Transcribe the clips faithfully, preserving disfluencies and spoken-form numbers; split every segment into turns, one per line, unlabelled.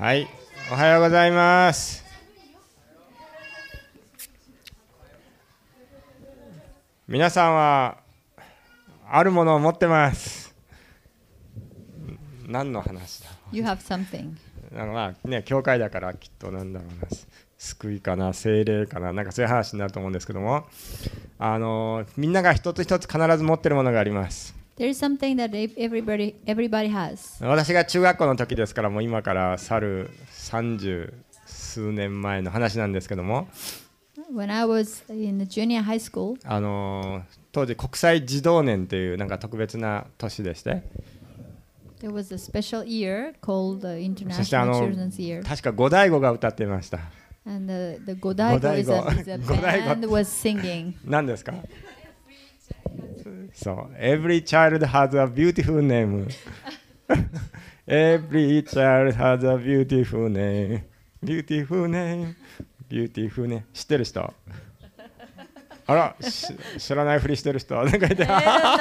はい、おはようございます。皆さんはあるものを持ってます。何の話だ。
You have something.
なんかまあね、教会だからきっとなんだろうな、救いかな、聖霊かな、なんかそういう話になると思うんですけども、あのみんなが一つ一つ必ず持っているものがあります。
There is something that everybody everybody has.
私が中学校の時ですから、もう今から去る三十数年前の話なんですけども、
When I was in the junior high school,
あの当時国際児童年というなんか特別な年でして、
there was a special year called the
そしてあ
International
の
Children's Year.
確か五大悟が歌っていました。
And the, the Godaigo is a, is a band was singing.
何ですか？そう、Every child has a beautiful name. Every child has a beautiful name. Beautiful name. Beautiful name. 知ってる人？あら、知らないふりしてる人？なんか言って。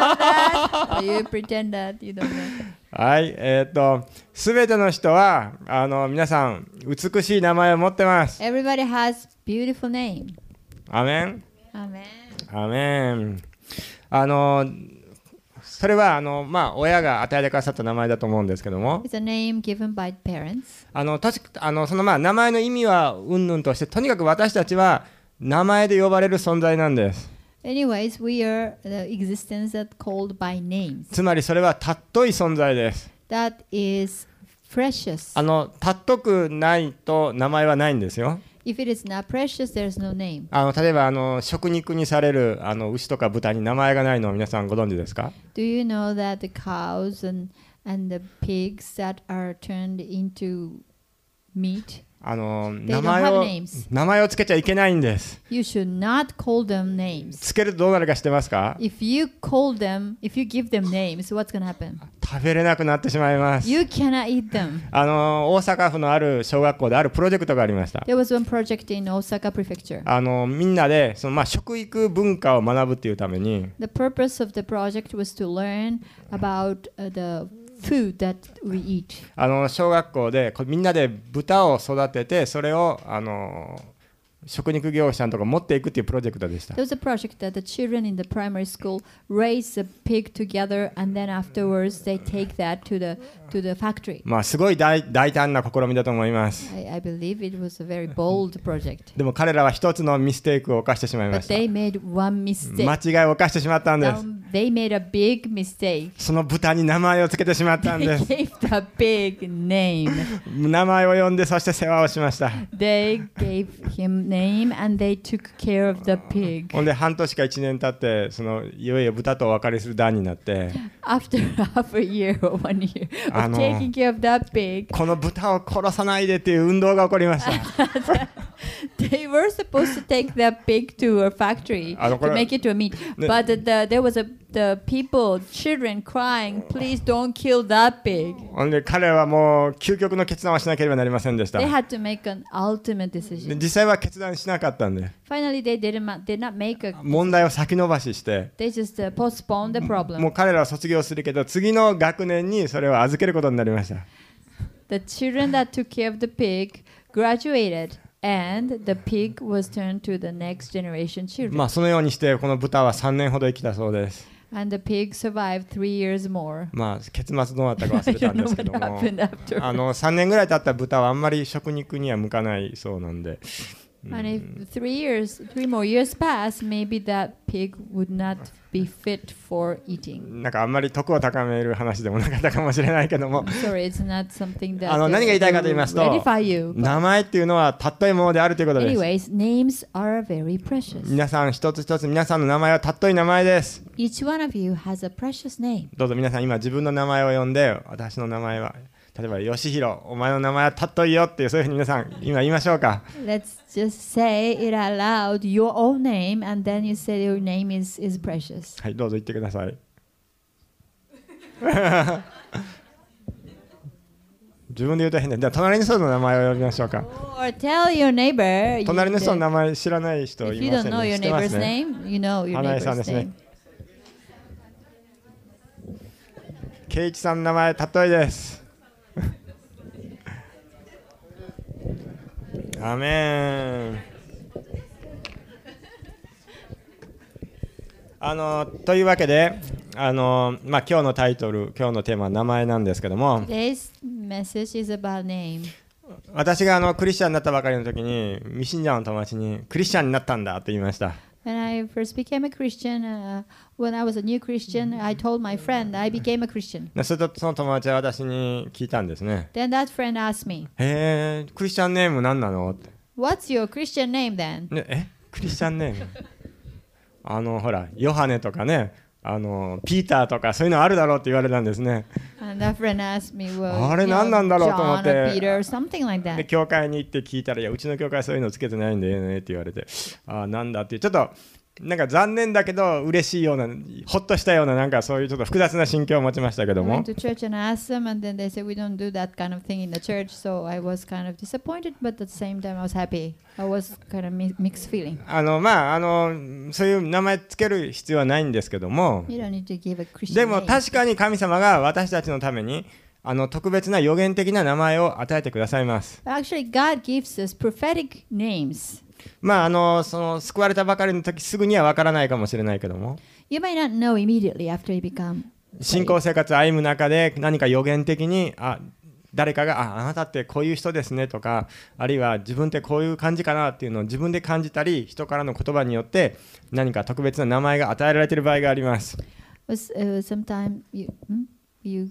You pretend that you don't know.
はい、えっと、すべての人はあの皆さん美しい名前を持ってます。
Everybody has beautiful name.
アメン。
アメ
ン。アメン。あのそれはあのまあ親が与えてくださった名前だと思うんですけども。
It's a name given by parents.
あの確かあのそのまあ名前の意味は云々として、とにかく私たちは名前で呼ばれる存在なんです。
Anyways, we are the existence that called by names.
つまりそれは尊い存在です。
That is precious.
あの尊くないと名前はないんですよ。
If it is not precious, there is no name.
あの例えばあの食肉にされるあの牛とか豚に名前がないのを皆さんご存知ですか？
Do you know that the cows and, and the pigs that are turned into meat,
あの
They
名
don't
前
have
を
names.
名前をつけちゃいけないんです。
you should not call them names.
つけるとどうなるか知ってますか？
If you call them, if you give them names, what's going to happen?
食べれなくなってしまいます。
You cannot eat them.
あの大阪府のある小学校であるプロジェクトがありました。
There was one project in Osaka Prefecture.
あのみんなでその、まあ、食育文化を学ぶっていうために、
The purpose of the project was to learn about uh, the food that we eat.
あの小学校でこみんなで豚を育てて、それをあの食肉業者のところ持っていくっていうプロジェクトでした。
There was a project that the children in the primary school raise a pig together and then afterwards they take that to the to the factory.
まあすごい 大, 大胆な試みだと思います。
I, I believe it was a very bold project.
でも彼らは一つのミステイクを犯してしまいま
But
した。
they made one mistake.
間違いを犯してしまったんです。
Um, they made a big mistake.
その豚に名前をつけてしまったん
They
です。
gave the pig name.
名前を呼んで、そして世話をしました。
They gave him name and they took care of the pig.
ほんで半年かいちねん経って、そのいよいよ豚とお別れする段になって、
After half a year or one year
あ
of
の
taking care of that pig,
この豚を殺さないでっていう運動が起こりました。
they were supposed to take the pig to a factory
あのこれ
to make it to a meat.
ね
But the, there was a the people, children crying, please don't kill that pig.
ほんで彼はもう究極の決断をしなければなりませんでした。
They had to make an ultimate
で
decision.
実際は決断しなかったんで、
Finally, they did not, did not make a.
問題を先延ばしして、
They just uh, postponed the
も
problem.
う彼らは卒業するけど、次の学年にそれを預けることになりました。
The children that took care of the pig graduated, and the pig was turned to the next generation children.
まあそのようにしてこの豚はさんねんほど生きたそうです。
And the pig survived three years more.
まあ結末どうなったか忘れたんですけど
I don't know
も
what happened after.
あのさんねんぐらい経った豚はあんまり食肉には向かないそうなんで、
And if three years, three more years pass, maybe that pig would not be fit for eating.
なんかあんまり徳を高める話でもなかったかもしれないけども、
Sorry, it's not something that
あの何が言いたいかと言いますと、
edify you.
名前っていうのは尊いものであるということです。
Anyways, names are very precious.
皆さん一つ一つ皆さんの名前は尊い名前です。
Each one of you has a precious name.
どうぞ皆さん今自分の名前を呼んで、私の名前は例えばよしひろ、お前の名前は尊いよっていう、そういうふうに皆さん今言いましょうか。
Let's just say it aloud, your own name, and then you say your name is, is precious.
はい、どうぞ言ってください。自分で言うと変だ。じゃあ隣の人の名前を呼びましょうか。
Or tell your neighbor.
隣の人の
You,
名前知らない人
if
い
you
ま
don't
せん
know
ね。
your
知ってます
neighbor's
ね。
name, you know your
花江さん
neighbor's
ですね。
name.
圭一さんの名前尊いです。 アメン。あのというわけで、あのまあ、今日のタイトル、今日のテーマは名前なんですけども、
Today's message is about name.
私があのクリスチャンになったばかりの時に未信者の友達にクリスチャンになったんだと言いました。
When I first became a Christian, uh, when I was a new Christian, I told my friend I became a Christian.
それとその友達は私に聞いたんですね。
Then that friend asked me,
へえ、クリスチャンネーム何なのって、
"What's your Christian name then?"
ね、えクリスチャンネームあのほらヨハネとかね、あのピーターとかそういうのあるだろうって言われたんですね。
And that friend asked me, "Well,
あれ
you know,
何なんだろうと思っ
John
て
or Peter or something like
で
that."
教会に行って聞いたら、いやうちの教会そういうのつけてないんだよねって言われて、ああなんだっていう、ちょっとなんか残念だけど嬉しいような、ほっとしたような、なんかそういうちょっと複雑な心境を持ちましたけ
I
ども、
went to church and asked them, and then they said we don't do that kind of thing in the church. So I was kind of disappointed, but at the same time I was happy. I was kind of mi- mixed feeling.
あのまああのそういう名前つける必要はないんですけども、
You don't need to give a Christian
でも
name.
確かに神様が私たちのためにあの特別な予言的な名前を与えてくださいます。
But actually, God gives us prophetic names.
まああのその救われたばかりの時すぐにはわからないかもしれないけども、
You might not know immediately after you become
信仰生活を歩む中で何か予言的に、あ誰かが あ, あなたってこういう人ですねとか、あるいは自分ってこういう感じかなっていうのを自分で感じたり、人からの言葉によって何か特別な名前が与えられている場合があります。
was uh, sometime you hmm? you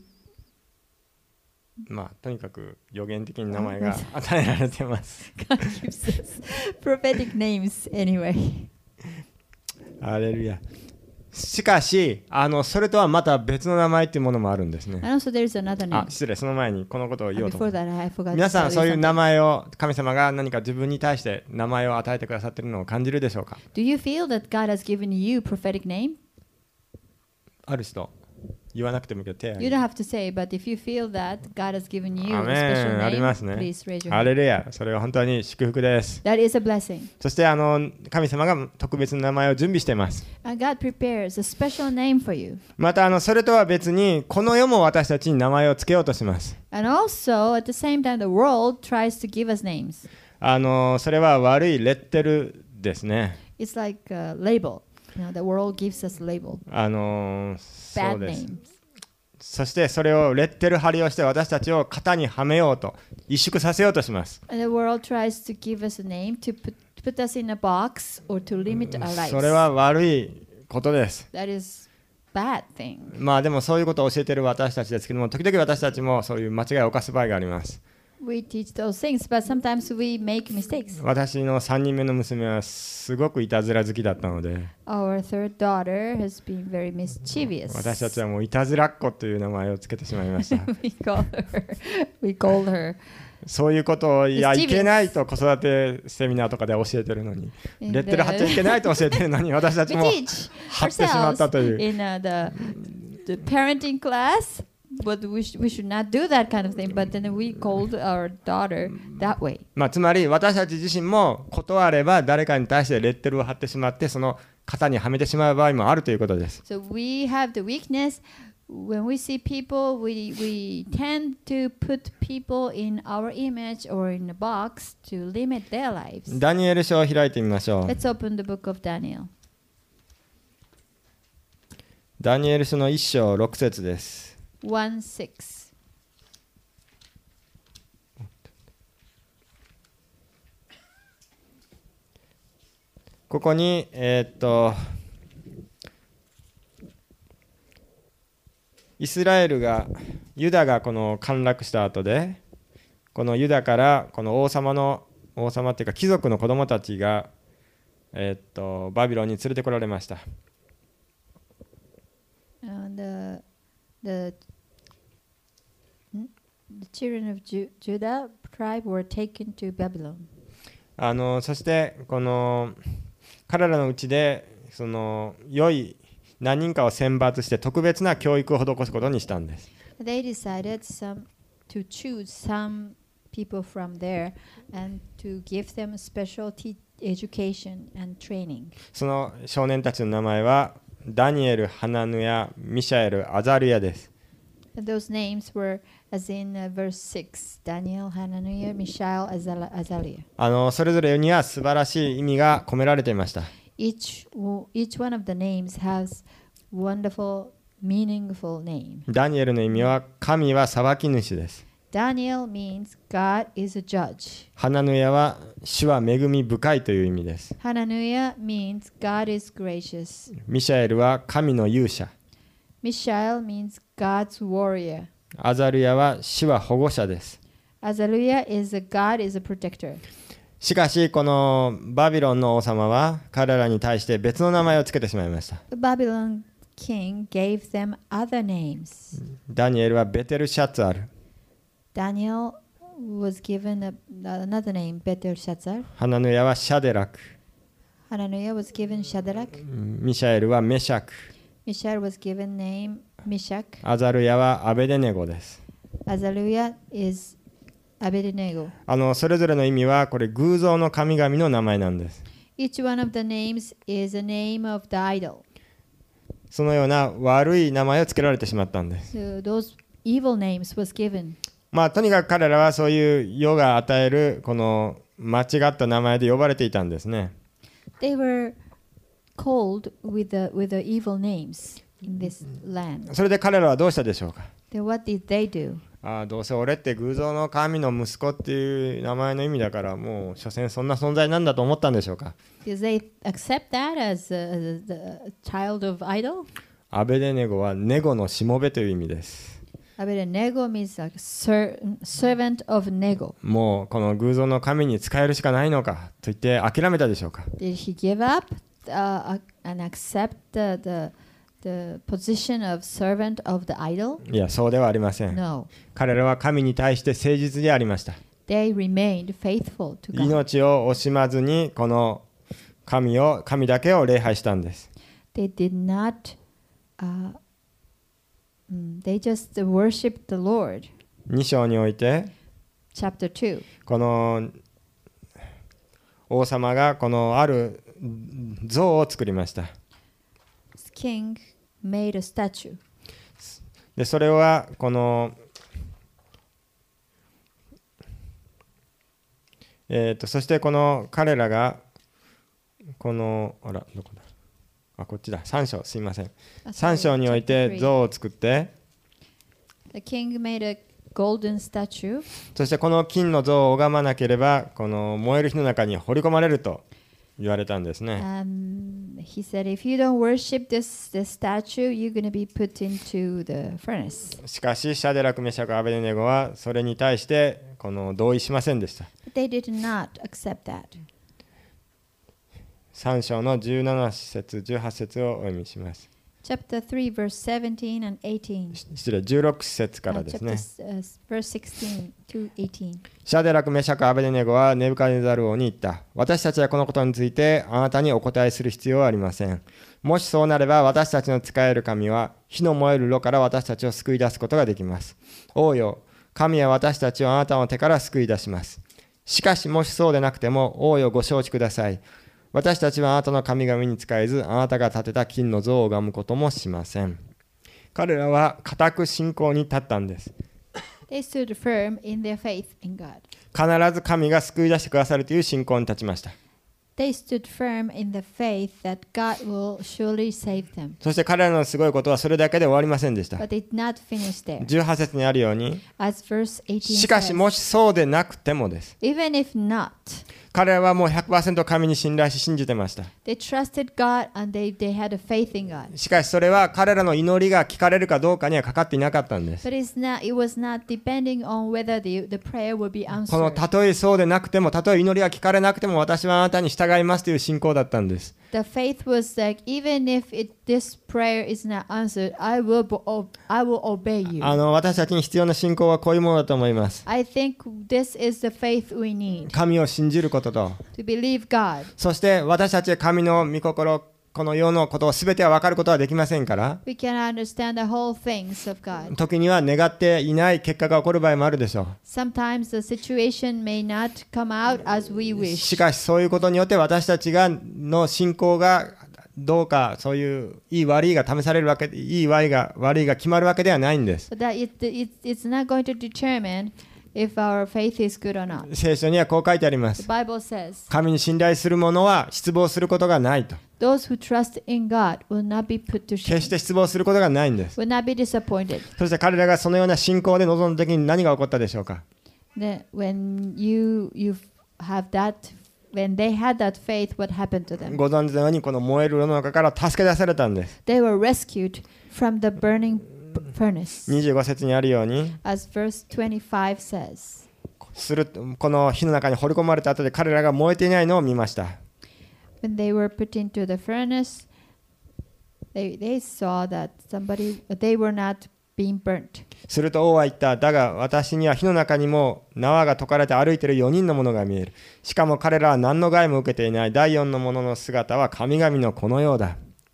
まあとにかく予言的に名前が与えられています。
God gives us prophetic names anyway.
ハレルヤ。しかしあのそれとはまた別の名前っていうものもあるんですね。
And also there's another
あ
name.
失礼、その前にこのことを言おう
And
と思
before
う。
that, I forgot
皆
to
さ
tell
ん
you
そういう名
something.
前を神様が何か自分に対して名前を与えてくださっているのを感じるでしょうか。
Do you feel that God has given you prophetic name?
ある人言わなくてもいいけど手を挙
You
げ
don't
る。
have to say, but if you feel that God has given you
ア
a
メ
special
ン、あり
name,
ますね。
please raise your
ハ
hand.
レルヤ、それは本当に祝福です。
That is a blessing.
そしてあの神様が特別な名前を準備しています。
And God prepares a special name for you.
またあのそれとは別にこの世も私たちに名前をつけようとします。
And also, at the same time, the world tries to give us names.
あのそれは悪いレッテルですね。
It's like a label. You know, the world gives us label.
あのそう
Bad
です。
names.
そしてそれをレッテル貼りをして私たちを型にはめようと、萎縮させようとします。
And the world tries to give us a name to put, put us in a box or to limit our lives.
それは悪いことです。
That is bad thing.
まあでもそういうことを教えている私たちですけども、時々私たちもそういう間違いを犯す場合があります。
We teach those things, but sometimes we make mistakes.
私のさんにんめの娘はすごくいたずら好きだったので、
Our third daughter has been very mischievous.
私たちはもういたずらっ子という名前をつけてしまいました。
we call her. We called her.
そういうことをいや
Mischievous.
いけないと子育てセミナーとかで教えてるのに、
In
レッテル貼っちゃいけないと教えてるのに私たち
We
も
teach
貼ってしまったという
in uh, the the parenting class, but we sh- we should not do that kind of thing. But then we called our daughter that way.
まあつまり私たち自身も断れば誰かに対してレッテルを貼ってしまってその型にはめてしまう場合もあるということです。
So we have the weakness. When we see people, we we tend to put people in our image or in a box to limit their lives.
ダニエル書を開いてみましょう。
Let's open the book of Daniel.
ダニエル書の一章六節です。
one six.
ここにえーっとイスラエルがユダがこの陥落した後で、このユダからこの王様の王様っていうか貴族の子供たちがえーっとバビロンに連れてこられました。
Uh, the the hmm? the children of Ju- Judah tribe were taken to Babylon.
あのそしてこの彼らのうちでその良い何人かを選抜して特別な教育を施すことにしたんです。
They decided some to choose some people from there and to give them special te- education and training.
その少年たちの名前はダニエル、ハナヌヤ、ミシャエル、アザルヤです。
And those names were, as in uh, verse six, Daniel, Hananiah, Mishael, Azal- Azaliah.
あのそれぞれには素晴らしい意味が込められていました。
Each, wo- each one of the names has wonderful, meaningful name.
ダニエルの意味は神は裁き主です。
Daniel means God is a judge.
ハナヌヤは主は恵み深いという意味です。
Hananiah means God is gracious.
ミシャエルは神の勇者。
Mishael means God's warrior.
アザルヤは主は保護者です。
Azaliah is a God is a protector.
しかしこのバビロンの王様は彼らに対して別の名前をつけてしまいました。
The Babylon king gave them other names.
ダニエルはベテルシャツアル、
Daniel was given a, another name, Belshazzar.
ハナヌヤはシャデラク、
Hananiah was given Shadrach.
ミシャエルはメシャク、
Mishael was given name Meshach.
アザルヤはアベデネゴです。
Azaliah is Abednego.
あのそれぞれの意味はこれ偶像の神々の名前なんです。
Each one of the names is a name of the idol.
そのような悪い名前をつけられてしまったんです。
So those evil names was given.
まあとにかく彼らはそういう世が与えるこの間違った名前で呼ばれていたんですね。
They were called with the with the evil names in this land.
それで彼らはどうしたでしょうか。
Then what did they do?
ああどうせ俺って偶像の神の息子っていう名前の意味だからもう所詮そんな存在なんだと思ったんでしょうか。
Did they accept that as, a, as the child of idol?
アベデネゴはネゴのしもべという意味です。
Abednego means like ser- servant of Nego.
もうこの偶像の神に仕えるしかないのかと言って諦めたでしょうか。
Did he give up uh, and accept the, the the position of servant of the idol?
いやそうではありません。
No.
彼らは神に対して誠実でありました。
They remained faithful to God.
命を惜しまずにこの神を神だけを礼拝したんです。
They did not, uh, mm, they just worshiped the Lord.
に章において
Chapter two.
この王様がこのある像を作りました。
King made a statue.
でそれはこのえー、とそしてこの彼らがこのあらどこだあこっちださん章すいませんさん章において像を作って
The king made a golden statue.
そしてこの金の像を拝まなければこの燃える火の中に放り込まれると言われたんですね。
Um, he said, if you don't worship this, this statue, you're going to be put into the furnace.
しかしシャデラクメシャクアベデネゴはそれに対してこの同意しませんでした。
But they did not accept that.
さん章のじゅうなな節じゅうはち節をお読みします。
Chapter three, verse seventeen and eighteen.
失礼じゅうろく節か
Uh,
らです
chapter,
ね。
uh, verse sixteen to eighteen.
シャデラクメシャクアベデネゴはネブカネザル王に言った。私たちはこのことについてあなたにお答えする必要はありません。もしそうなれば私たちの仕える神は火の燃える炉から私たちを救い出すことができます。王よ、神は私たちをあなたの手から救い出します。しかしもしそうでなくても王よご承知ください。私たちはあなたの神々に仕えず、あなたが建てた金の像を拝むこともしません。彼らは固く信仰に立ったんです。
They stood firm in their faith in God.
必ず神が救い出してくださるという信仰に立ちました。
They stood firm in the faith that God will surely save them.
そして彼らのすごいことはそれだけで終わりませんでした。
But it did not finish there.
じゅうはち節にあるように、
As verse eighteen
しかし
says,
もしそうでなくてもです。
even if not,
彼らはもう ひゃくパーセント 神に信頼し信じてました。
they trusted God and they, they had a faith in God.
しかしそれは彼らの祈りが聞かれるかどうかにはかかっていなかったんです。
But it's not, it was not depending on whether the, the prayer would be
この
answered.
たとえそうでなくても、たとえ祈りが聞かれなくても私はあなたに従いますという信仰だったんです。
The faith was like, even if it, this prayer is not answered, I will, bo- I will obey you.
あの私たちに必要な信仰はこういうものだと思います。
I think this is the faith we need
神を信じることと、
to believe God.
そして私たちは神の御心、この世のことを全ては分かることはできませんから、
We can understand the whole things of God.
時には願っていない結果が起こる場合もあるでしょ
Sometimes the situation may not come out as we
う。
wish.
しかしそういうことによって私たちがの信仰がどうかそういういい悪いが試されるわけで、いい悪いが悪いが決まるわけではないんです。
But that it, it, it's not going to determine if our faith is good or not.
聖書にはこう書いてありま
The
す。
Bible says,
神に信頼する者は失望することがないと。
those who trust in God will not be put to
決し
shame,
て失望することがないんです。
will not be disappointed.
そして彼らがそのような信仰で臨んだ時に何が起こったでしょうか。
Then when you you have that, when they had that faith, what happened to them?
ご存知のようにこの燃える炉の中から助け出されたんです。
They were rescued from the burning furnace,
にじゅうご節にあるように、
as verse twenty-five says.
するこの火の中に掘り込まれた後で彼らが燃えていないのを見ました。
When they were put into the furnace, they they saw that somebody they were not being burnt.
すると王は言った。だが私には火の中にも縄が解かれて歩いているよにんの者が見える。しかも彼らは何の害も受けていない。だいよんの者の姿は神々の子のようだ。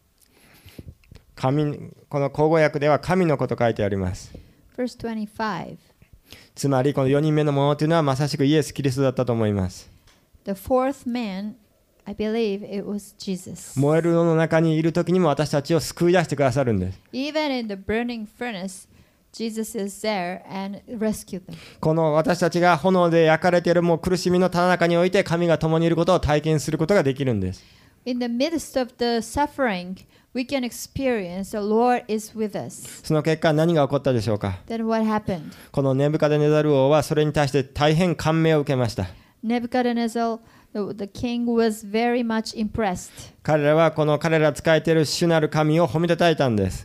神この口語訳では神の子と書いてあります。
Verse twenty-five.
つまりこのよにんめの者というのはまさしくイエス・キリストだったと思います。
The fourth man, I believe it was Jesus.
燃える炉の中にいる時にも私たちを救い出してくださるんです。
Even in the burning furnace, Jesus is there and rescued them.
この私たちが炎で焼かれているもう苦しみのただ中において神が共にいることを体験することができるんです。
In the midst of the suffering, we can experience the Lord is with us.
その結果何が起こったでしょうか。
Then what happened?
このネブカデネザル王はそれに対して大変感銘を受けました。
Nebuchadnezzar, the, the king, was very much impressed.
彼らはこの彼ら使えている主なる神を褒めたたえたんです。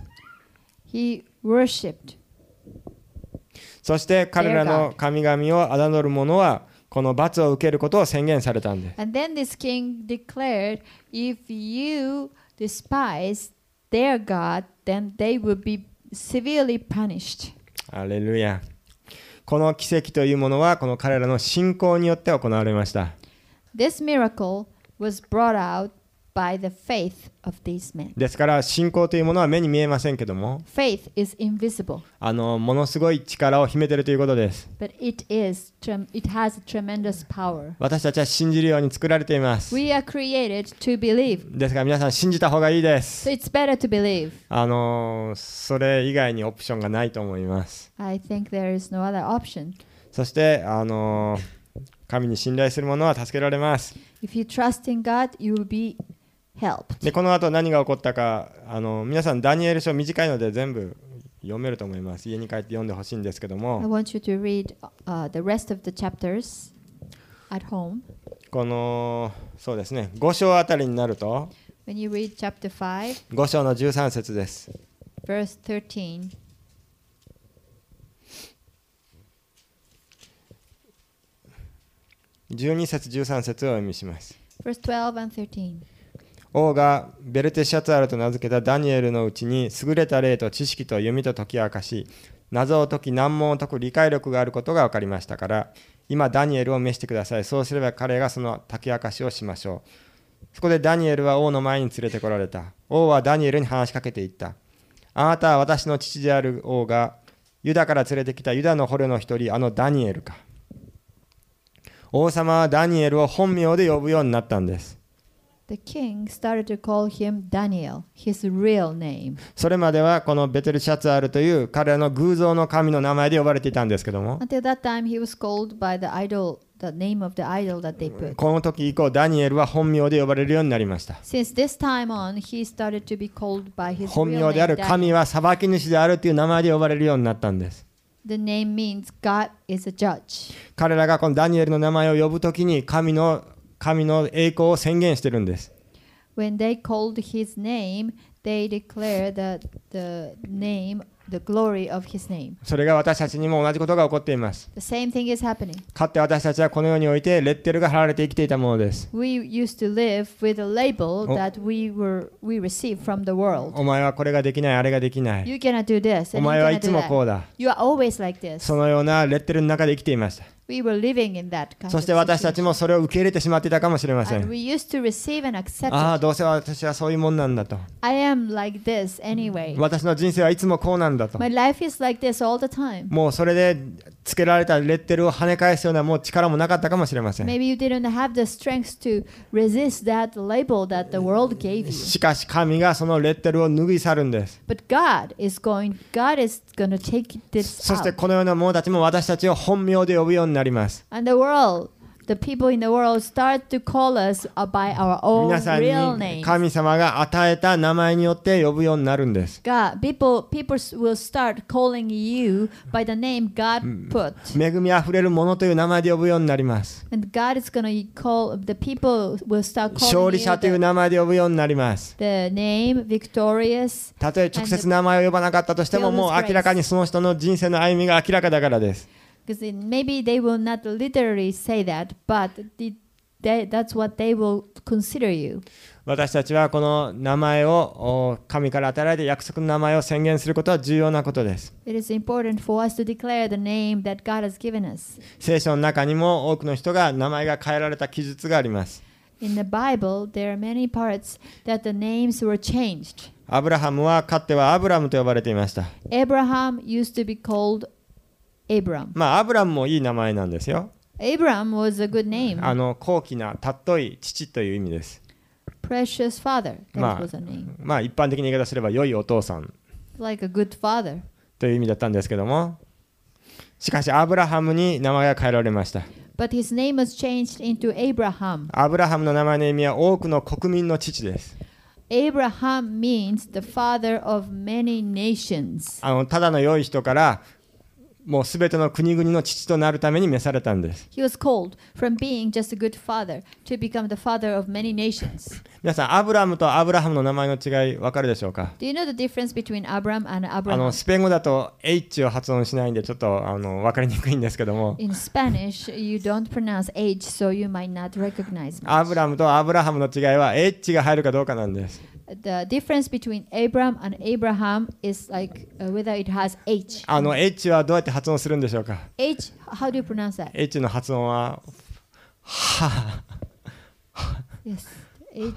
He worshipped.
そして彼らの神々を侮る者はこの罰を受けることを宣言されたんです。
And then this king declared, if you despise their God, then they will be severely punished.
ハレルヤ。この奇跡というものはこの彼らの信仰によって行われました。
This miracle was brought out by the faith of these men.
ですから信仰というものは目に見えませんけども、
Faith is invisible,
あのものすごい力を秘めているということです。
but it is trem- it has a tremendous power.
私たちは信じるように作られています。
We are created to believe,
ですから皆さん信じた方がいいです。
so it's better to believe.
あのそれ以外にオプションがないと思います。
I think there is no other option.
そしてあの神に信頼する者は助けられます。
If you trust in God, you will be helped.
でこの後何が起こったか、あの皆さんダニエル書短いので全部読めると思います。家に帰って読んでほしいんですけど
I
も、
want you to read uh, the rest of the chapters at home.
このそうですね、ご章あたりになると
When you read chapter five,
ご章のじゅうさん節です。
verse thirteen,
じゅうに節じゅうさん節をお読みします。
verse twelve and thirteen.
王がベルテシャツァールと名付けたダニエルのうちに優れた霊と知識と読みと解き明かし、謎を解き難問を解く理解力があることが分かりましたから、今ダニエルを召してください。そうすれば彼がその解き明かしをしましょう。そこでダニエルは王の前に連れてこられた。王はダニエルに話しかけていった。あなたは私の父である王がユダから連れてきたユダの捕虜の一人、あのダニエルか。王様はダニエルを本名で呼ぶようになったんです。
The king started to call him Daniel, his real name.
それまではこのベテルシャツアールという彼らの偶像の神の名前で呼ばれていたんですけども、
Until that time, he was called by the idol, the name of the idol that they put.
この時以降ダニエルは本名で呼ばれるようになりました。
Since this time on, he started to be called by his
本
real
名であ
name.
る神
Daniel.
は裁き主であるという名前で呼ばれるようになったんです。
The name means God is a judge.
彼らがこのダニエルの名前を呼ぶときに神の神の栄光を宣言してるんです。
When they called his name, they declare the, the name, the glory of his name.
それが私たちにも同じことが起こっています。
The same thing is happening.
かつて私たちはこの世においてレッテルが貼られて生きていたものです。
We used to live with a label
Oh.
that we were we received from the world.
お前はこれができない、あれができない。
You cannot do this
お
and
前
you
はい
cannot
つ
do
もこ
that.
うだ。
You are always like this.
そのようなレッテルの中で生きていました。
We were living in that kind
そ
of
して私たち
situation.
もそれを受け入れてしまっていたかもしれませ
And
ん。
we used to receive and accept
ああ、
it.
どうせ私はそういうもんなんだと。
I am like this anyway.
私の人生はいつもこうなんだと。
My life is like this all the time.
もうそれでつけられたレッテルを跳ね返すようなもう力もなかったかもしれません。
Maybe you didn't have the strength to resist that label that the world gave you.
しかし神がそのレッテルを脱ぎ去るんです。
But God is going, God is going to take this
そして
out.
このような者たちも私たちを本名で呼ぶようになります。
And the world, the people in the world start to call us uh, by our own
皆さん
real
に
names.
神様が与えた名前によって呼ぶようになるんです。
God, people, people will start calling you by the name God put.
恵みあふれるものという名前で呼ぶようになります。
And God is going to call, the people will start
勝
calling
利
you
者という
the,
名前で呼ぶようになります。
the name victorious.
たとえ直接名前を呼ばなかったとしても、もう明らかにその人の人生の歩みが明らかだからです。
Because it- maybe they will not literally say that, but the, they, that's what they will consider you.
私たちはこの名前をお神から与えられて約束の名前を宣言することは重要なことです。
It is important for us to declare the name that God has given us.
聖書の中にも多くの人が名前が変えられた記述があります。
In the Bible, there are many parts that the names were changed.
アブラハムはかつてはアブラムと呼ばれていました。
Abraham used to be called Abram.
まあアブラムもいい名前なんですよ。
Abram was a good name.
あの高貴な尊い父という意味です。
Precious father. That
まあ
was a name.
まあ一般的に言い方すれば良いお父さん
Like a good father.
という意味だったんですけども、しかしアブラハムに名前が変えられました。
But his name was changed into Abraham.
アブラハムの名前の意味は多くの国民の父です。
Abraham means the father of many nations.
あのただの良い人からもうすべての国々の父となるために召されたんです。
He was called from being just a good father to become the father of many nations.
皆さん、アブラムとアブラハムの名前の違い分かるでしょうか？
Do you know the difference between Abram and
あ
Abraham?
のスペイン語だと H を発音しないんでちょっとあの分かりにくいんですけども、
In Spanish, you don't pronounce H, so you might not recognize me.
アブラムとアブラハムの違いは H が入るかどうかなんです。
The difference between Abram and Abraham is like uh, whether it has H.
あの H はどうやって発音するんでしょうか？
H, how do you pronounce that?
H の発音はは
Yes. H.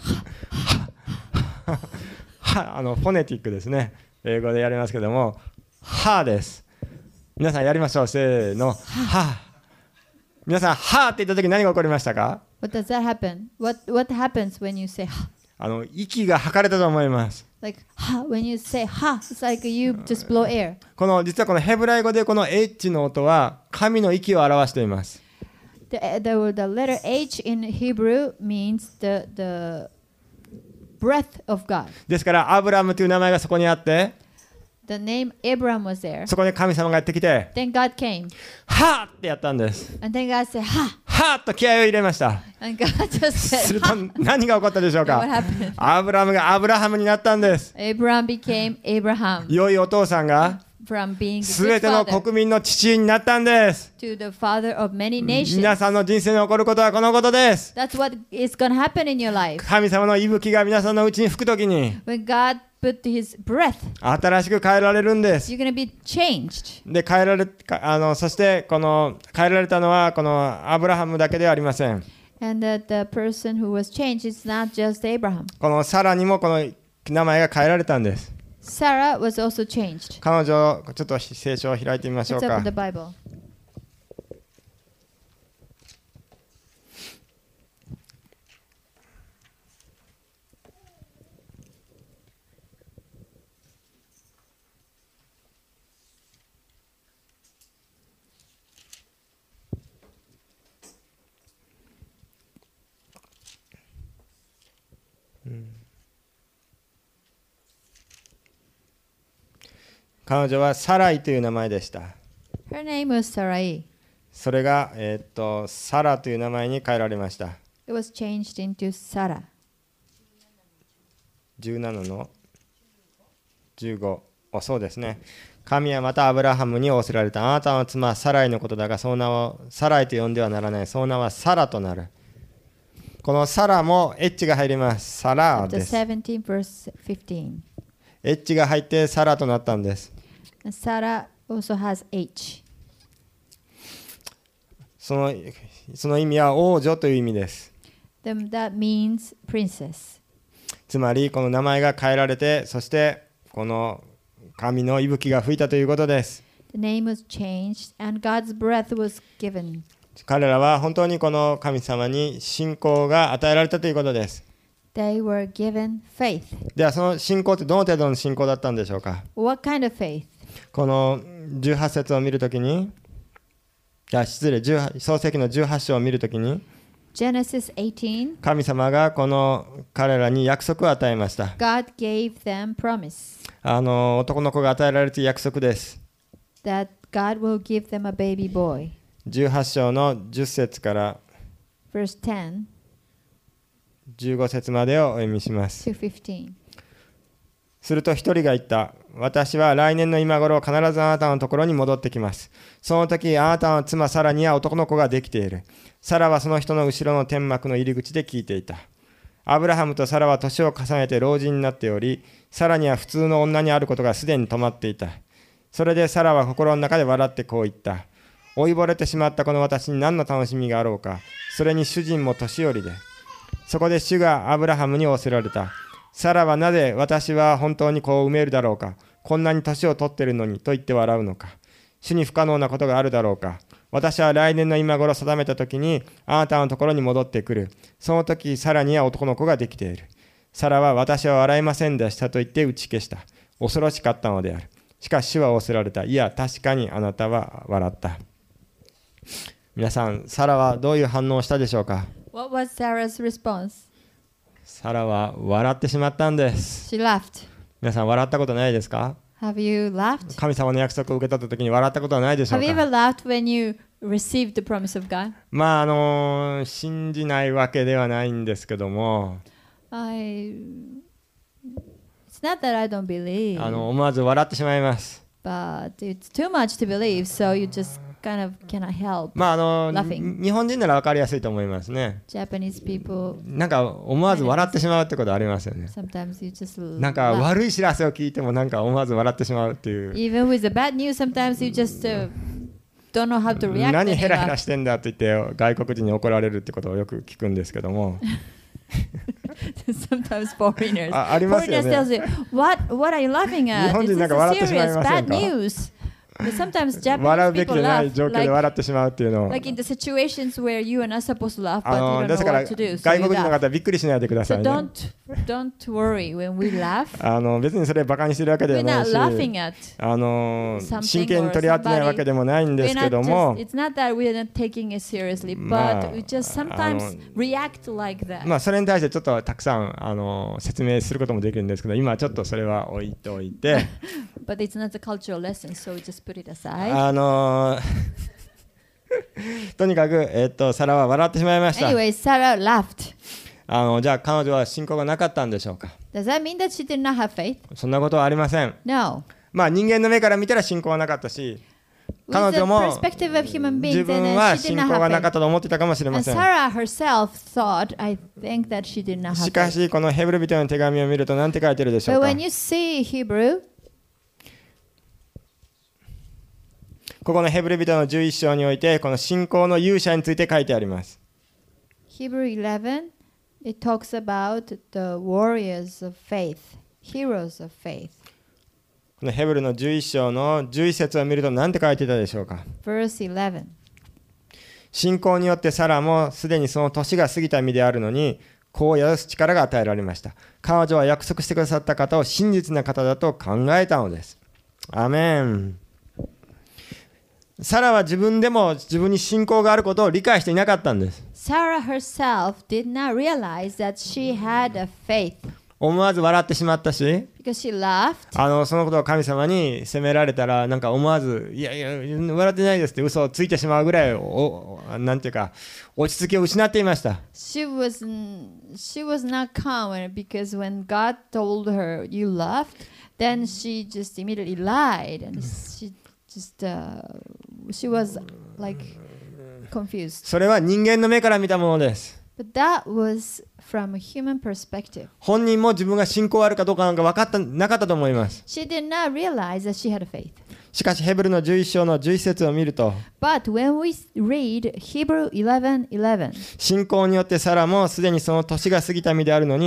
はあのフォネティックですね。英語でやりますけども、はです。皆さんやりましょう。せーの、は。皆さん、はって言った時何が起こりましたか？
What does that happen? What what happens when you say ha?
あの息が吐かれたと思います。
Like ha, when you say ha, it's like you just blow air.
この実はこのヘブライ語でこの H の音は神の息を表しています。
The, the, the letter H in Hebrew means the, the breath of God.
ですからアブラムという名前がそこにあって、
The name Abram was there.
そこで神様がやってきて、
Then God came.
はっってやったんです。
And then God said ha.
はっと気合を入れました。
And God just
す
said
ると
ha.
何が起こったでしょう
And what
か？
happened?
アブラムがアブラハムになったんです。
Abram became Abraham
良いお父さんが
from being a
すべ
good
ての
father
国民の父になったんです。
to the father of many
皆
nations.
さんの人生に起こることはこのことです。
That's what is going to happen in your life.
神様の息吹が皆さんのうちに吹くときに
When God put his breath,
新しく変えられるんです。
you're going to be changed.
で変えられかあのそしてこの変えられたのはこのアブラハムだけではありません。
And that the person who was changed is not just Abraham.
このサラにもこの名前が変えられたんです。
Sarah was also changed.
彼女ちょっと聖書を開いてみましょう
Let's
か
open。the Bible.
彼女はサライという名前でした。
Her name was Sarai.
それが、えーっとサラという名前に変えられました。
It was changed into Sarah.
じゅうななのじゅうご。あ、そうですね。神はまたアブラハムに仰せられた。あなたの妻サライのことだが、その名をサライと呼んではならない。その名はサラとなる。このサラもエッジが入ります。サラ
Chapter
です。
seventeen, verse fifteen.
エッジが入ってサラとなったんです。
And Sarah also has H.
そのその意味は王女という意味です。
Then that means princess.
つまりこの名前が変えられて、そしてこの神の息吹が吹いたということです。
The name was changed, and God's breath was given.
彼らは本当にこの神様に信仰が与えられたということです。
They were given faith.
ではその信仰ってどの程度の信仰だったんでしょうか。
What kind of faith?
このじゅうはち節を見るときに、いや失礼、創世記のじゅうはち章を見るときに、
Genesis eighteen.
神様がこの彼らに約束を与えました。
God gave them promise
あの男の子が与えられている約束です。
that God will give them a baby boy.
じゅうはち章のじゅっ節から
Verse ten
じゅうご節までをお読みします。
to fifteen.
すると一人が言った。私は来年の今頃必ずあなたのところに戻ってきます。その時あなたの妻サラには男の子ができている。サラはその人の後ろの天幕の入り口で聞いていた。アブラハムとサラは年を重ねて老人になっており、サラには普通の女にあることがすでに止まっていた。それでサラは心の中で笑ってこう言った。老いぼれてしまったこの私に何の楽しみがあろうか。それに主人も年寄りで。そこで主がアブラハムに仰せられた。サラはなぜ私は本当に子を産めるだろうか。こんなに年を取っているのにと言って笑うのか。主に不可能なことがあるだろうか。私は来年の今頃定めた時にあなたのところに戻ってくる。その時サラには男の子ができている。サラは私は笑いませんでしたと言って打ち消した。恐ろしかったのである。しかし主は仰せられた。いや確かにあなたは笑った。皆さん、サラはどういう反応をしたでしょうか。
What was Sarah's response?
サラは笑ってしまったんです。
She laughed.
皆さん笑ったことないですか。
Have you laughed?
神様の約束を受け取った時に笑ったことはないでしょう
Have you
か。
ever laughed when you received the promise of God?
まああのー信じないわけではないんですけども、
I. It's not that I don't believe,
あの思わず笑ってしまいます。
but it's too much to believe, so you just kind of cannot help.
まああの
Laughing.
日本人なら分かりやすいと思いますね。
Japanese people
なんか思わず笑ってしまうってことありますよね。
sometimes you just
なんか
laugh.
悪い知らせを聞いてもなんか思わず笑ってしまうっていう。
Even with the bad news, sometimes you just uh, don't know how to react.
何
and
ヘ
you
ラヘラ
laugh.
してんだって言って外国人に怒られるってことをよく聞くんですけども。
Sometimes foreigners.
あ、ありますよ
Foreigners
ね。
tells you, what, what are you laughing
日
at?
本
This
人
is
なんか笑って
a
しまい
serious
ませ
bad
んか。
news. But sometimes Japanese
笑うべき
people
じゃない
laugh
状況で
like,
笑ってしまうっていうのを。
like in the situations where you are not supposed to laugh,
あ
but
の
you
で
don't
す
know
から
what to do. So
外
you
国人の
laugh.
方はびっくりしないでくださ
So
いね。
don't don't worry when we laugh.
あの別にそれバカにしてるわけで
We're
はない
not
し、
laughing at
あの
something
真剣に取り合ってないわけでもないんで
We're
すけ
not
ども
just, it's not that we're not taking it seriously,
まあ
but we just sometimes react like that.
まあそれに対してちょっとたくさんあの説明することもできるんですけど、今はちょっとそれは置いておいて、
But it's not a cultural lesson, so we just put it aside.
あのとにかく、えっとサラは笑ってしまいました。
Anyway, Sarah laughed.
あのじゃあ彼女は信仰がなかったんでしょうか。
Does that mean that she did not have faith?
そんなことはありません。
No.
まあ人間の目から見たら信仰はなかったし、
With
彼
the
女も
perspective of human
自
beings,
分
and
は
then she did
信
not
仰が
have
なかっ
faith.
たと思っていたかもしれま
And
せん。
Sarah herself thought, I think that she did not
し
have
か
faith.
しこのヘブル人の手紙を見ると何て書いてるでしょ
But
うか。
when you see Hebrew,
ここのヘブル人のじゅういっ章においてこの信仰の勇者について書いてあります。
Hebrew eleven, it talks about the warriors of faith, heroes of faith.
このヘブルのじゅういっ章のじゅういち節を見ると何て書いてたでしょうか。
Verse eleven.
信仰によってサラもすでにその年が過ぎた身であるのに子を宿す力が与えられました。彼女は約束してくださった方を真実な方だと考えたのです。アメン。サラは自分でも自分に信仰があることを理解していなかったんです。
Sarah herself did not realize that she had a faith
思わず笑ってしまったし、
because she laughed.
あのそのことを神様に責められたらなんか思わずいやいや笑ってないですって嘘をついてしまうぐらいおなんていうか落ち着きを失っていました。
She was she was not calm because when God told her you laughed, then she just immediately lied and she just uh, she was like confused.
それは人間の目から見たものです。
But that was from a human perspective.
本人も自分が信仰あるかどうかなんか分かったなかったと思います。
She did not realize that she had a faith.
しかしヘブルのじゅういっ章のじゅういち節を見ると、
But when we read Hebrew eleven eleven,
信仰によってサラもすでにその年が過ぎた身であるのに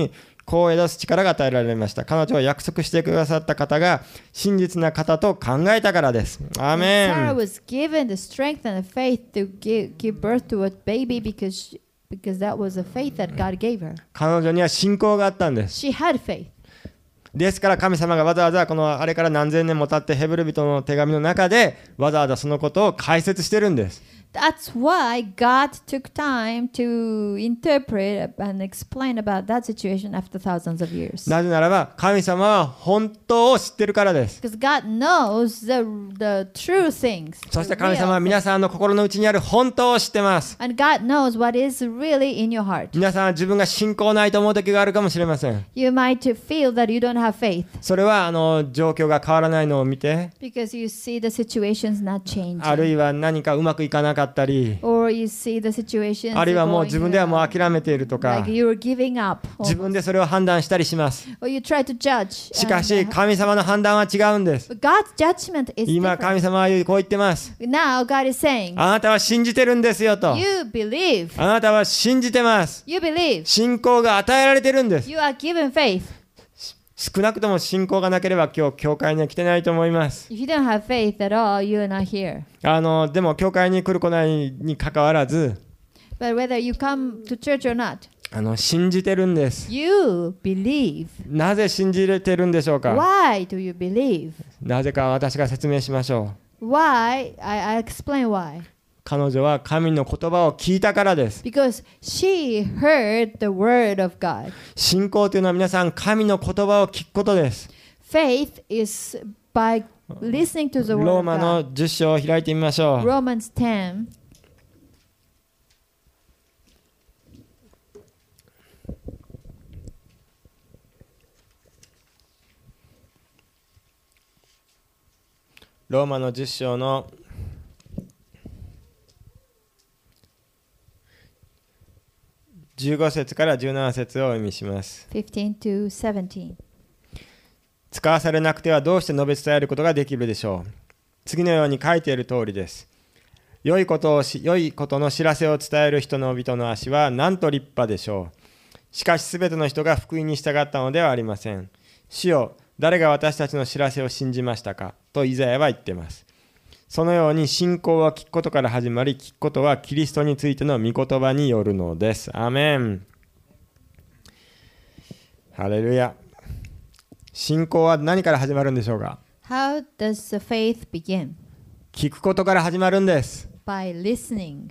子を宿す力が与えられました。彼女は約束してくださった方が真実な方と考えたからです。アーメ
Sarah
ン。
was given the strength and the faith to give, give birth to a baby because she, because that was the faith that God gave her.
彼女には信仰があったんです。
She had faith.
ですから神様がわざわざこのあれから何千年も経ってヘブル人の手紙の中でわざわざそのことを解説してるんです。
That's why God took time to interpret and explain about that situation after thousands of years.
なぜならば神様は本当を知ってるからです。
Because God knows the, the true things.
そして
the
神様は
real
皆
things.
さんの心の内にある本当を知ってます。
And God knows what is really in your heart.
皆さんは自分が信仰ないと思う時があるかもしれません。
You might feel that you don't have faith
それはあの状況が変わらないのを見て、
because you see the situations not changing.
あるいは何かうまくいかなかったり、
Or you see the situations
あるいはもう
going
自分ではもう
wrong,
諦めているとか
like、you're giving up.
自分でそれを判断したりします。
Or you try to judge.
しか
and,
し
uh,
神様の判断は違うんです。
but God's judgment is
今
different.
神様はこう言ってます。
Now God is saying,
あなたは信じてるんですよと。
you believe.
あなたは信じてます。
You believe.
信仰が与えられてるんです。
You are given faith.
少なくとも信仰がなければ今日教会には来てないと思います。
If you don't have faith at all, you are not here.
あのでも教会に来る来ないに関わらず、
But whether you come to church or not,
あの信じてるんです。
you believe.
なぜ信じれてるんでしょうか。
Why do you believe?
なぜか私が説明しましょう。
Why? I, I explain why.
彼女は神の言葉を聞いたからです。
Because she heard the word of God.
信仰というのは皆さん神の言葉を聞くことです。
Faith is by listening to the
ロ
word
ー
of
マの
God.
じゅっ章を開いてみましょう。
Romans ten.
ローマのじゅっ章のじゅうご節からじゅうなな節をお読みします。
fifteen to seventeen.
使わされなくてはどうして述べ伝えることができるでしょう。次のように書いている通りです。良いことをし、良いことの知らせを伝える人の人の足はなんと立派でしょう。しかしすべての人が福音に従ったのではありません。主よ、誰が私たちの知らせを信じましたかとイザヤは言っています。そのように信仰は聞くことから始まり、聞くことはキリストについての御言葉によるのです。アーメン。ハレルヤ。信仰は何から始まるんでしょうか。
How does the faith begin?
聞くことから始まるんです。
By listening.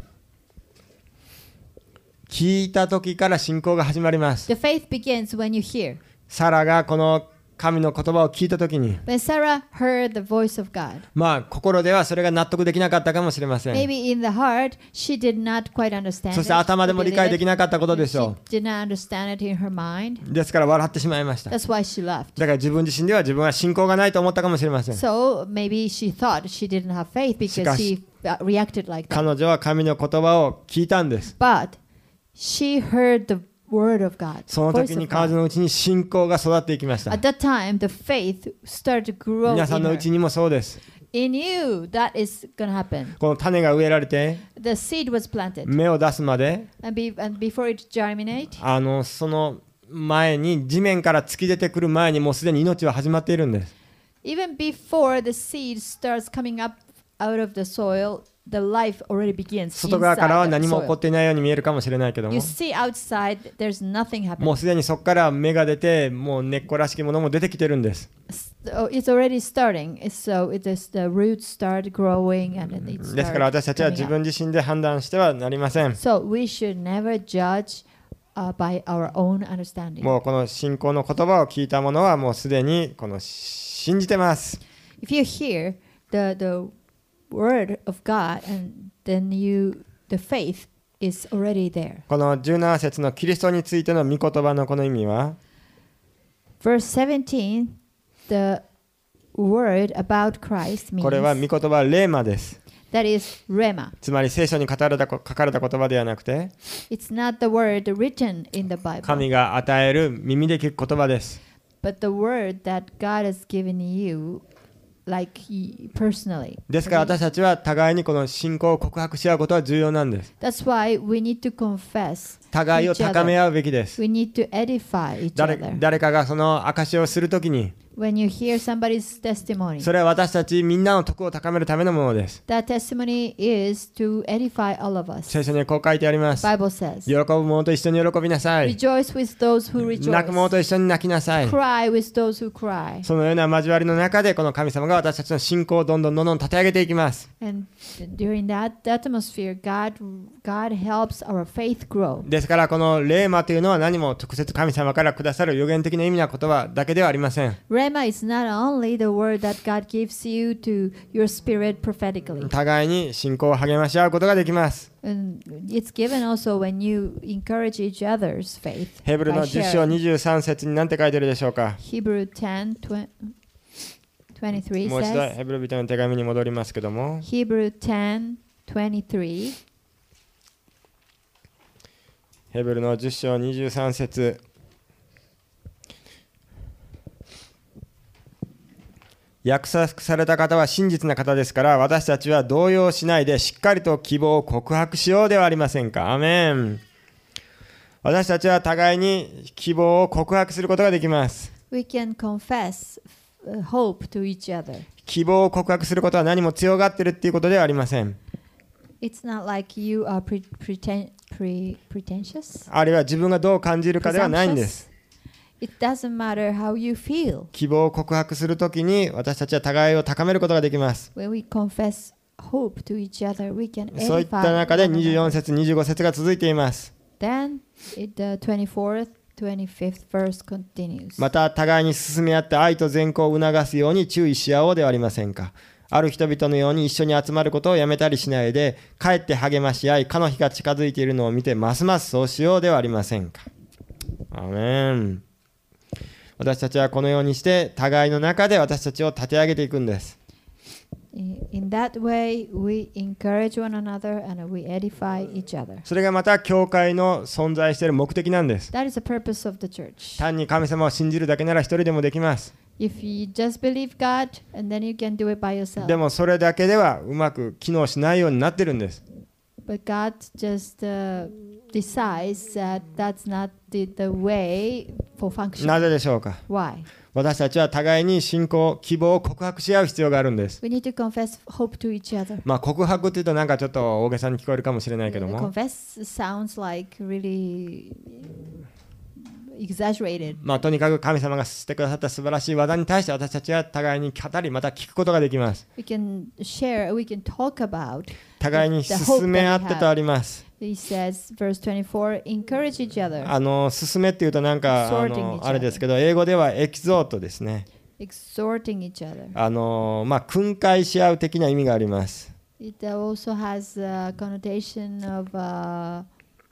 聞いた時から信仰が始まります。
The faith begins when you hear.
サラがこの神の言葉を聞いた時に、
When Sarah heard the voice of God,
まあ心ではそれが納得できなかったかもしれません。
maybe in the heart she did not quite understand
そして
it,
頭でも
or
理解
believe
でき
it.
なかったことでし
She
ょ
did not understand it in her mind.
う。ですから笑ってしまいました。だ
That's why she left.
から自分自身では自分は信仰がないと思ったかもしれません。
So maybe she thought she didn't have faith because
しかし、
she uh, reacted like that.
彼女は神の言葉を聞いたんです。
But she heard the word of God.
その
voice
時
of
に彼
God.
女のうちに信仰が育っていきました。
At that time, the faith started to grow
皆さん
in
の
her.
うちにもそうです。
In you, that is going to happen.
この種が植えられて
The seed was planted.
芽を出すまで、
And, be, and before it germinate,
あのその前に地面から突き出てくる前にもうすでに命は始まっているんです。
even before the seed starts coming up out of the soil, the life already begins
外側からは
inside
何
the
も起こっ
soil.
ていないように見えるかもしれないけども、
You see outside, there's nothing
も
happening.
うすでにそこから芽が出て、もう根っこらしきものも出てきてるんです。
So it's already starting. It's So it is the roots start growing and then it
ですから私たちは
starts
自
coming
分
up.
自身で判断してはなりません。
So we should never judge uh, by our own understanding.
もうこの信仰の言葉を聞いたものはもうすでにこの信じてます。
If you hear the the word of God, and then you the faith is already there.
このじゅうなな節のキリストについての御言葉のこの意味は、
Verse seventeen, the word about Christ
これは
means
御言葉レーマです。
that is rema.
つまり聖書に書かれた書かれた言葉ではなくて、
It's not the word written in the Bible,
神が与える耳で聞く言葉です。
but the word that God has given you like he- personally.
ですから私たちは互いにこの信仰を告白し合うことは重要なんです。
That's why we need to confess
互いを
each
高め
other.
合うべきです。
We need to edify each
誰
other.
誰かがその証しをするときに、
When you hear somebody's testimony,
それは私たちみんなの徳を高めるためのものです。
that testimony is to edify all of us.
聖書にはこう書いてあります。
Bible says,
喜ぶ者と一緒に喜びなさい。
rejoice with those who
泣く者
rejoice,
と一緒に泣きなさい。
cry with those who cry.
そのような交わりの中でこの神様が私たちの信仰をどんどんどんどん立て上げていきます。
And during that atmosphere, God, God helps our faith grow.
ですからこのレーマというのは何も直接神様からくださる予言的な意味な言葉だけではありません。
Rhema is not only the word that God gives you to your spirit prophetically.
互いに信仰を励まし合うことができます。
And it's given also when you encourage each other's faith.
ヘブル
by
のじゅっ章
sharing.
にじゅうさん節に何て書いてあるでしょうか。
Hebrew ten, twenty-three
もう一度
says,
ヘブル人の手紙に戻りますけども、
Hebrew ten, twenty-three,
ヘブルのじゅっ章にじゅうさん節、約束された方は真実な方ですから、私たちは動揺しないでしっかりと希望を告白しようではありませんか。アーメン。私たちは互いに希望を告白することができます。
we can confess uh, hope to each other.
希望を告白することは何も強がってるっていうことではありません。
It's not like you are pre- preten- pre- pretentious.
あるいは自分がどう感じるかではないんです。
It doesn't matter how you feel.
希望を告白するときに私たちは互いを高めることができます。
When we confess hope to each other, we can
そういった
edify
中で
one
にじゅうよん
another.
節、にじゅうご節が続いています。
Then it, the twenty-fourth, twenty-fifth verse continues.
また互いに進め合って愛と善行を促すように注意し合おうではありませんか。ある人々のように一緒に集まることをやめたりしないで、かえって励まし合い、かの日が近づいているのを見て、ますますそうしようではありませんか。アーメン。私たちはこのようにして互いの中で私たちを立て上げていくんです。
In that way, we encourage one another and we edify each other.
それがまた教会の存在している目的なんです。
That is the purpose of the church.
単に神様を信じるだけなら一人でもできます。
If you just believe God and then you can do it by yourself.
でもそれだけではうまく機能しないようになってるんです。
But God just uh, decides that that's not the, the way for function.
なぜでしょうか。
Why?
私たちは互いに信仰、希望を告白し合う必要があるんです。
We need to confess hope to each other.
まあ告白っていうとなんかちょっと大げさに聞こえるかもしれないけども、
Confess sounds like really exaggerated.
まあとにかく神様がしてくださった素晴らしい技に対して私たちは互いに語りまた聞くことができます。
We can share, we can talk about.
互いに進め合ってとあります。
He says, verse twenty-four, encourage each other,
あの進めっていうとなんかあ
Exhorting each
の
other.
あれですけど、英語ではエキゾートですね。
exhorting each other.
あのまあ訓戒し合う的な意味があります。
It also has a connotation of uh,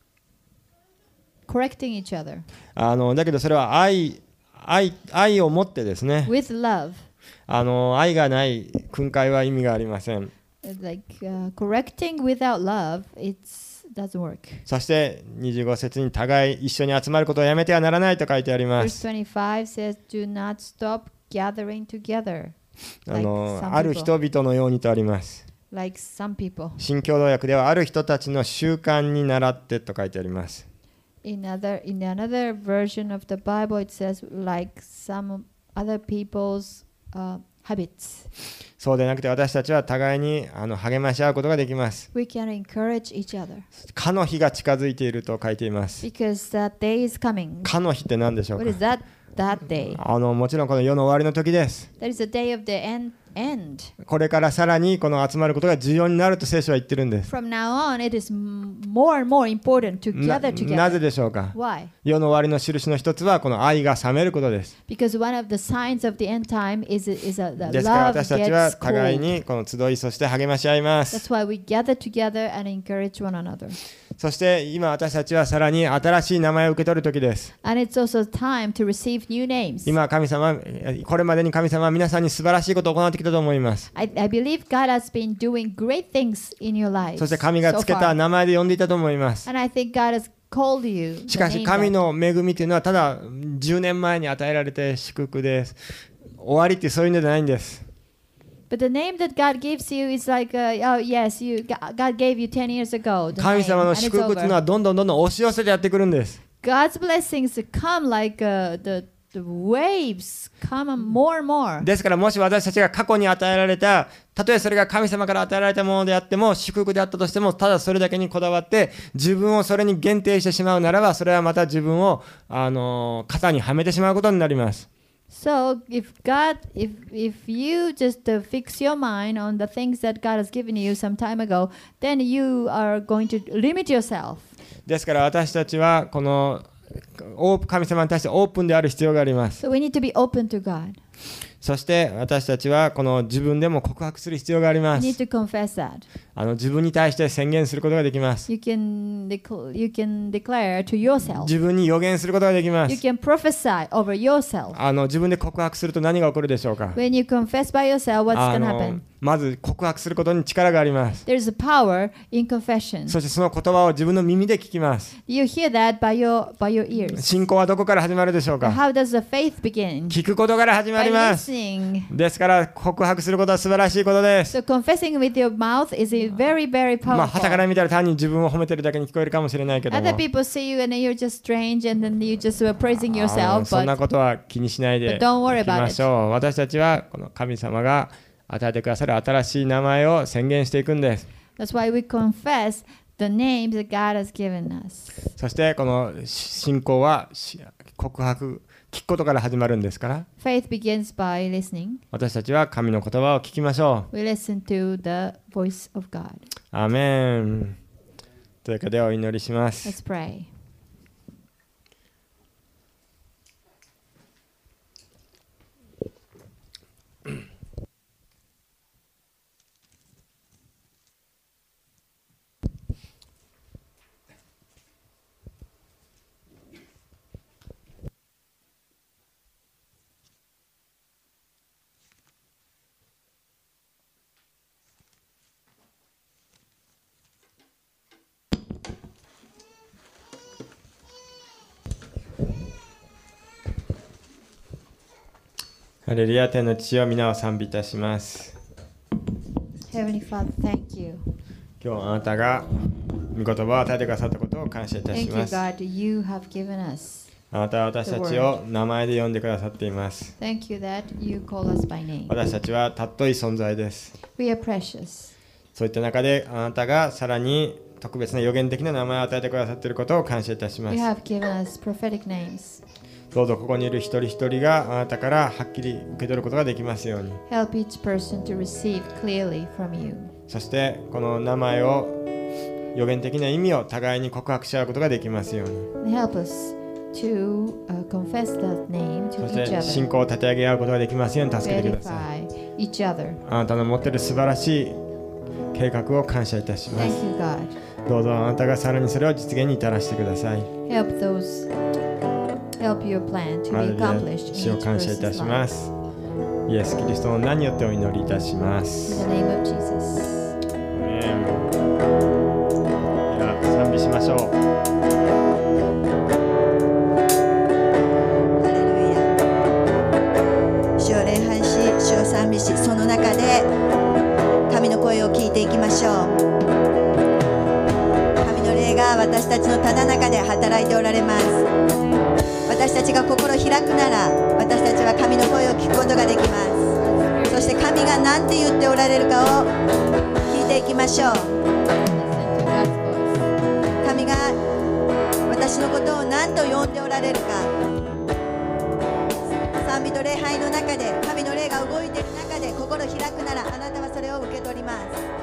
correcting each other
あのだけどそれは愛愛愛を持ってですね。
with love.
あの愛がない訓戒は意味がありません。
Like uh, correcting without love, it doesn't work.
そしてにじゅうご節に互い一緒に集まることをやめてはならないと書いてありま
Verse
す。
twenty-five says, do not stop gathering together
あ
like
の
some
ある人
people.
々のようにとあります。
Like some people.
新共同訳ではある人たちの習慣に倣ってと書いてあります。
In other, in another version of the Bible, it says like some other people's uh, habits.
そうでなくて私たちは互いにあの励まし合うことができます。
We can encourage each other
かの日が近づいていると書いています。
because that day is coming.
かの日って何でしょう
What is
か。
that? That day.
あのもちろんこの世の終わりの時です。
That is the day of the end. end.
これからさらにこの集まることが重要になると聖書は言ってるんです。
From now on, it is m- more and more important to
な
gather together.
なぜでしょうか。
Why?
世の終わりの印の一つはこの愛が冷めることです。
Because one of the signs of the end time is is a, the
ですから
love
私たちは
gets
互い
cold.
にこの集いそして励まし合いま
That's
す。
why we gather together and encourage one another.
そして今私たちはさらに新しい名前を受け取る時です。
And it's also time to receive new names.
今神様、これまでに神様は皆さんに素晴らしいことを行ってきたと思います。
I, I believe God has been doing great things in your lives
そして神が
so
つけ
far.
た名前で呼んでいたと思います。
And I think God has called you. the
しかし
name
神
that-
の恵みというのはただじゅうねんまえに与えられて祝福です。終わりってそういうのじゃないんです。
But the name that God gives you is like, uh, oh yes, you God gave you ten years ago. The
神
name,
様の
and it's
祝福というの
over.
はどんどんどんどん押し寄せてやってくるんです。
God's blessings come like uh, the the waves come more and more.
ですからもし私たちが過去に与えられた、たとえそれが神様から与えられたものであっても、祝福であったとしても、ただそれだけにこだわって自分をそれに限定してしまうならば、それはまた自分を、あのー、肩にはめてしまうことになります。
So if God, if if you just uh, fix your mind on the things that God has given you some time ago, then you are going to limit yourself.
ですから私たちはこのオープ神様に対してオープンである必要があります。
So we need to be open to God.
そして私たちはこの自分でも告白する必要がありま
You
す。
need to confess that.
あの自分に対して宣言することができます。
You can decl- you can declare to yourself.
自分に予言することができま
You
す。
can prophesy over yourself.
あの自分で告白すると何が起こるでしょうか。
When you confess by yourself, what's
あ
going to
の
happen?
まず告白することに力があります。
There's a power in confession.
そしてその言葉を自分の耳で聞きます。
You hear that by your by your ears.
信仰はどこから始まるでしょうか。
How does the faith begin?
聞くことから始ま
By
ります。
listening.
ですから告白することは素晴らしいことです。
So confessing with your mouth is a very, very
まあ、傍から
powerful.
見たら単に自分を褒めてるだけに聞こえるかもしれないけども、
Other people see you and you're just strange and then you just were praising
あの
yourself,
そんな
but
ことは気にしないで
but don't worry
いき
about
ま
it.
しょう。私たちはこの神様が与えてくださる新しい名前を宣言していくんです。
That's why we confess the names that God has given us.
そしてこの信仰はし告白、聞くことから始まるんですから、
Faith begins by listening.
私たちは神の言葉を聞きましょう。
We listen to the voice of God.
アーメン。というわけでお祈りします。
Let's pray.
ハレルヤ、天の父よ、皆を賛美いたします。
Heavenly Father, thank you.
今日あなたが御言葉を与えてくださったことを感謝いたし
Thank you,
ます。
God, that you have given us.
あなたは私たちを名前で呼んでくださっています。
Thank you that you call us by name.
私たちは尊い存在です。
We are precious.
そういった中であなたがさらに特別な予言的な名前を与えてくださっていることを感謝いたしま
You
す。
have given us prophetic names.
どうぞここにいる一人一人があなたからはっきり受け取ることができますように。
Help each person to receive clearly from you.
そしてこの名前を予言的な意味を互いに告白し合うことができますように。
And help us to uh, confess that name
そ
to
し
each
て信
other.
仰を立て上げ合うことができますように助けてください。
Verify each other.
あなたの持っている素晴らしい計画を感謝いたしま
Thank
す。
you, God.
どうぞあなたがさらにそれを実現に至らせてください。
Help those, help your plan to
ハ
be
レルヤ、
accomplished
主
in
を
each
感謝いた
person's
しま
life.
す。イエス・キリストの名によってお祈りいたしま
In
す。
the name of Jesus.
アメン。では賛美しましょう。
ハレルヤ。主を礼拝し、主を賛美し、その中で神の声を聞いていきましょう。神の霊が私たちのただ中で働いておられます。私たちが心を開くなら、私たちは神の声を聞くことができます。そして神が何て言っておられるかを聞いていきましょう。
Listen to God's voice.
神が私のことを何と呼んでおられるか、賛美と礼拝の中で神の霊が動いている中で心を開くなら、あなたはそれを受け取ります。